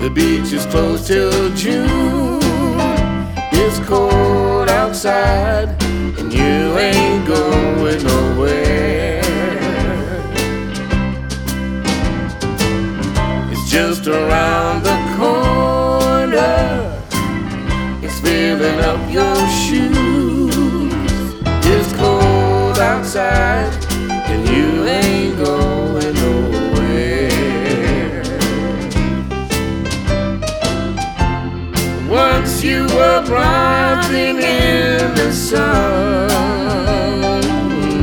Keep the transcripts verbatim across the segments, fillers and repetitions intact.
The beach is closed till June. It's cold outside and you ain't going nowhere. It's just around the corner. It's filling up your shoes. It's cold outside and you ain't going nowhere. Once you were rising in the sun,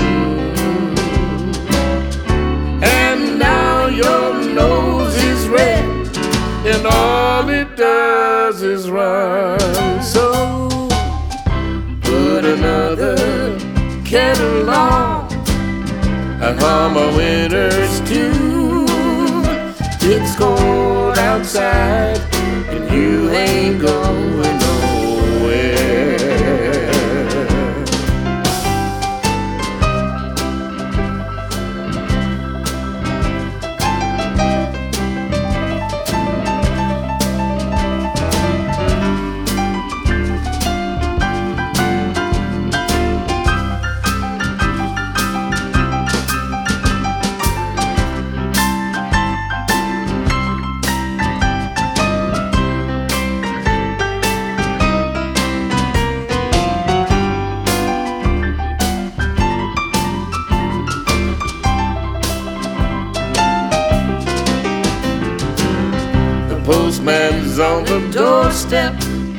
and now your nose is red and all it does is run. So put another kettle on and hum a winter's tune. It's cold outside and you ain't going nowhere. Postman's on the doorstep.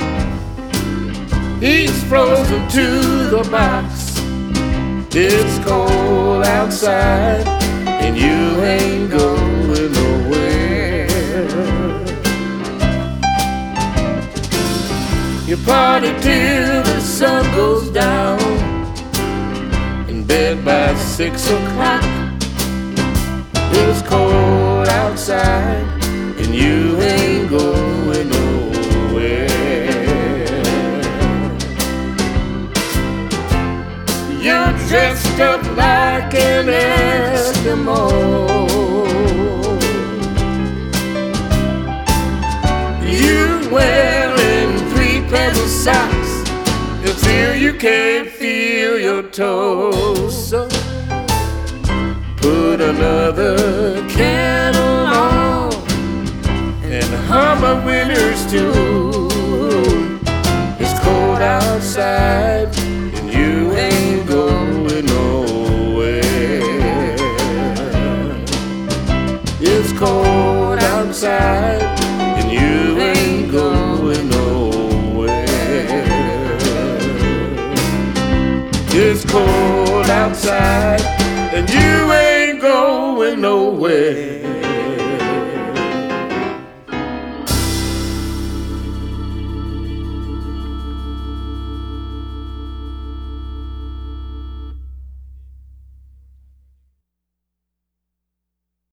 He's frozen to the box. It's cold outside and you ain't going nowhere. You party till the sun goes down, in bed by six o'clock. It's cold outside and you ain't going nowhere. You're dressed up like an Eskimo. You're wearing three pairs of socks until you can't feel your toes. So put another kettle on and hum a winter's tune. It's cold outside and you ain't going nowhere. It's cold outside and you ain't going nowhere. It's cold outside and you ain't going nowhere.